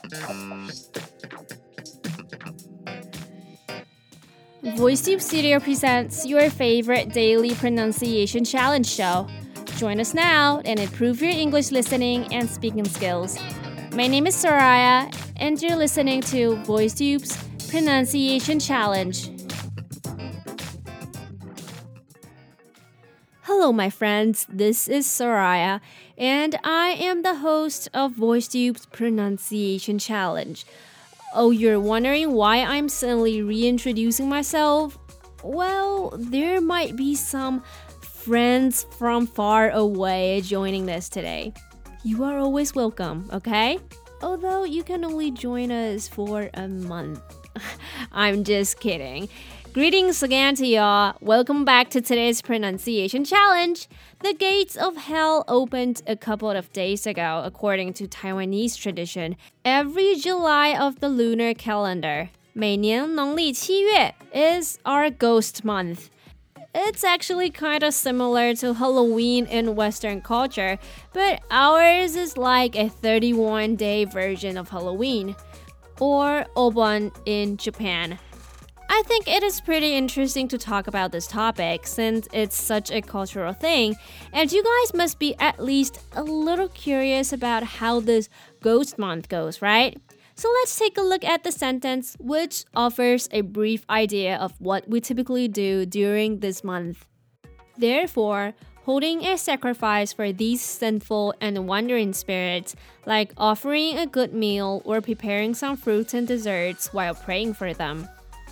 VoiceTube Studio presents your favorite daily pronunciation challenge show. Join us now and improve your English listening and speaking skills. My name is Soraya, and you're listening to VoiceTube's Pronunciation Challenge. Hello, my friends. This is Soraya, and I am the host of VoiceTube's Pronunciation Challenge. Oh, you're wondering why I'm suddenly reintroducing myself? Well, there might be some friends from far away joining this today. You are always welcome, okay? Although you can only join us for a month. I'm just kidding. Greetings again to y'all. Welcome back to today's pronunciation challenge. The gates of hell opened a couple of days ago, according to Taiwanese tradition. Every July of the lunar calendar, 每年农历7月 is our ghost month. It's actually kind of similar to Halloween in Western culture, but ours is like a 31-day version of Halloween, or Obon in Japan. I think it is pretty interesting to talk about this topic since it's such a cultural thing, and you guys must be at least a little curious about how this ghost month goes, right? So let's take a look at the sentence, which offers a brief idea of what we typically do during this month. Therefore, holding a sacrifice for these sinful and wandering spirits, like offering a good meal or preparing some fruits and desserts while praying for them.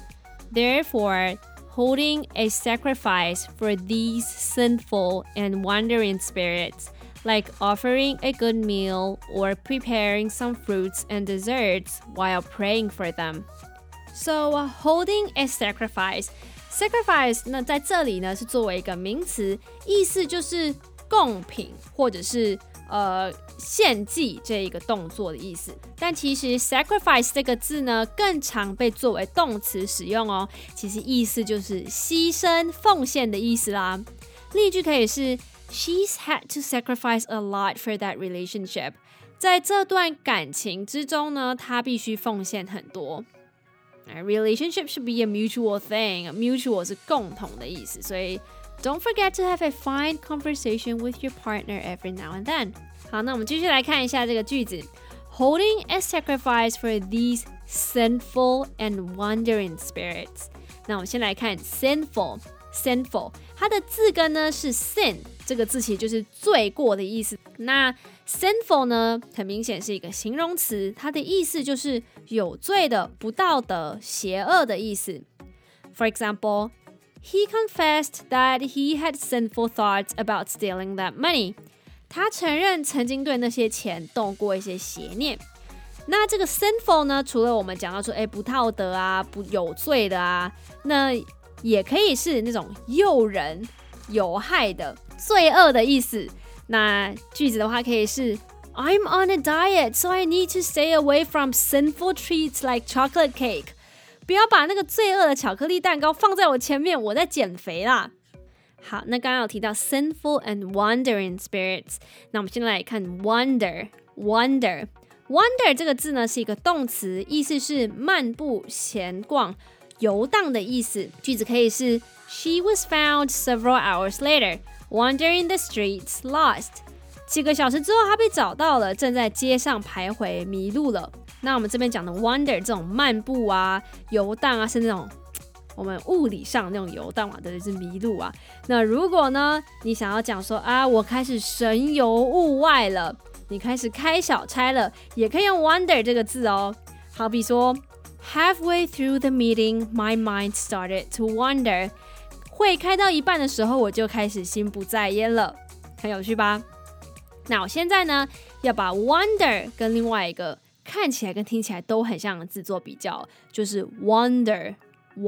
Therefore, holding a sacrifice for these sinful and wandering spirits, like offering a good meal or preparing some fruits and desserts while praying for them. So, holding a sacrifice. Sacrifice 那在这里呢是作为一个名词，意思就是贡品或者是献祭这一个动作的意思，但其实 sacrifice 这个字呢更常被作为动词使用哦，其实意思就是牺牲奉献的意思啦。例句可以是 She's had to sacrifice a lot for that relationship. 在这段感情之中呢，她必须奉献很多。Relationship should be a mutual thing. Mutual 是共同的意思，所以Don't forget to have a fine conversation with your partner every now and then. 好，那我们继续来看一下这个句子。Holding a sacrifice for these sinful and wandering spirits. 那我们先来看 sinful。sinful 它的字根呢是 sin， 这个字其实就是罪过的意思。那 sinful 呢，很明显是一个形容词，它的意思就是有罪的、不道德、邪恶的意思。For example,He confessed that he had sinful thoughts about stealing that money. 他承认曾经对那些钱动过一些邪念。那这个 sinful 呢，除了我们讲到说，不道德啊，不有罪的啊，那也可以是那种诱人、有害的、罪恶的意思。那句子的话可以是 I'm on a diet, so I need to stay away from sinful treats like chocolate cake.不要把那个罪恶的巧克力蛋糕放在我前面，我在减肥啦。好，那刚刚有提到 sinful and wandering spirits， 那我们现在来看 wander。wander 这个字呢是一个动词，意思是漫步、闲逛、游荡的意思。句子可以是 She was found several hours later, wandering the streets, lost. 几个小时之后，她被找到了，正在街上徘徊，迷路了。那我们这边讲的 wander 这种漫步啊、游荡啊，是那种我们物理上那种游荡嘛，对，是迷路啊。那如果呢，你想要讲说啊，我开始神游物外了，你开始开小差了，也可以用 wander 这个字哦。好比说 halfway through the meeting, my mind started to wander. 会开到一半的时候，我就开始心不在焉了，很有趣吧？那我现在呢，要把 wander 跟另外一个看起来跟听起来都很像的字做比较，就是 wonder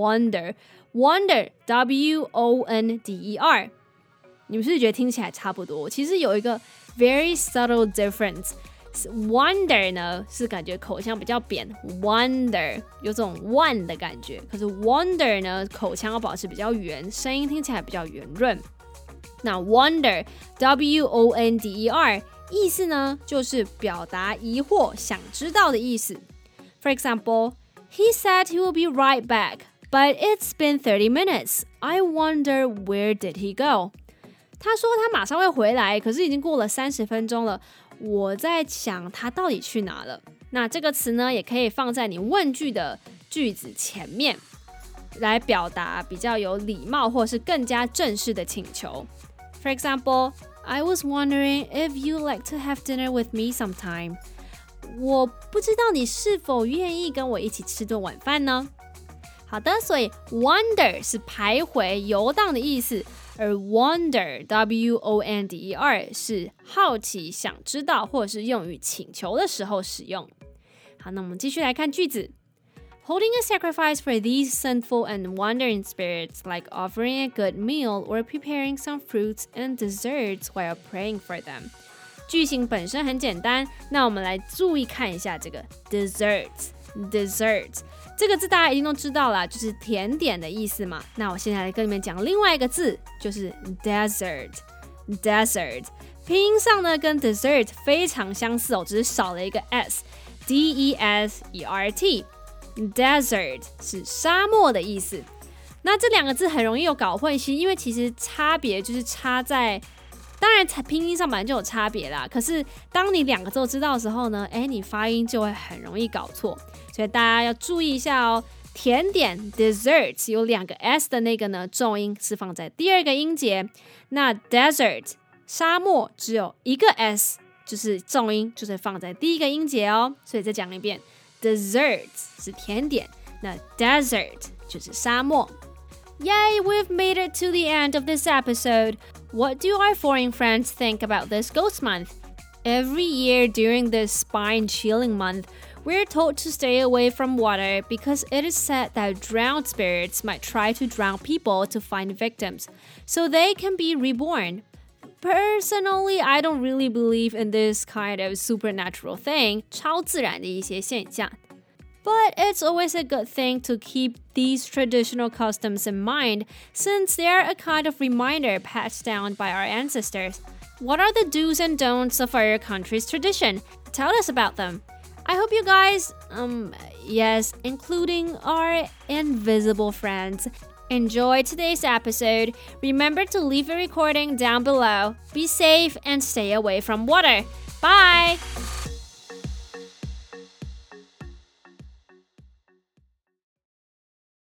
W-O-N-D-E-R。 你们是不是觉得听起来差不多？其实有一个 very subtle difference。 wonder 呢是感觉口腔比较扁， wonder 有种 one 的感觉，可是 wonder 呢口腔要保持比较圆，声音听起来比较圆润。那 wonder W-O-N-D-E-R 意思呢就是表达疑惑、想知道的意思。For example, he said he will be right back, but it's been 30 minutes. I wonder where did he go? 他说他马上会回来，可是已经过了30分钟了，我在想他到底去哪了。那这个词呢，也可以放在你问句的句子前面，来表达比较有礼貌或是更加正式的请求。For example, I was wondering if you'd like to have dinner with me sometime. 我不知道你是否愿意跟我一起吃顿晚饭呢？好的，所以 wonder 是徘徊、游荡的意思，而 wonder W-O-N-D-E-R 是好奇、想知道或者是用于请求的时候使用。好，那我们继续来看句子。Holding a sacrifice for these sinful and wandering spirits, like offering a good meal or preparing some fruits and desserts while praying for them. 句型本身很简单，那我们来注意看一下这个 dessert。这个字大家一定都知道啦，就是甜点的意思嘛。那我现在来跟你们讲另外一个字，就是 desert。拼音上呢跟 dessert 非常相似哦，只是少了一个 s。desert 是沙漠的意思。那这两个字很容易有搞混，因为其实差别就是差在，当然拼音上本来就有差别啦，可是当你两个都知道的时候呢，你发音就会很容易搞错，所以大家要注意一下哦。甜点 dessert 有2个 s 的那个呢，重音是放在第2个音节，那 desert 沙漠只有1个 s， 就是重音就是放在第1个音节哦。所以再讲一遍。Dessert 是甜点，那 desert 就是沙漠。Yay, we've made it to the end of this episode. What do our foreign friends think about this ghost month? Every year during this spine-chilling month, we're told to stay away from water because it is said that drowned spirits might try to drown people to find victims, so they can be reborn. Personally, I don't really believe in this kind of supernatural thing, 超自然的一些现象。But it's always a good thing to keep these traditional customs in mind, since they are a kind of reminder passed down by our ancestors. What are the do's and don'ts of our country's tradition? Tell us about them. I hope you guys, yes, including our invisible friends, enjoyed today's episode. Remember to leave a recording down below. Be safe and stay away from water. Bye!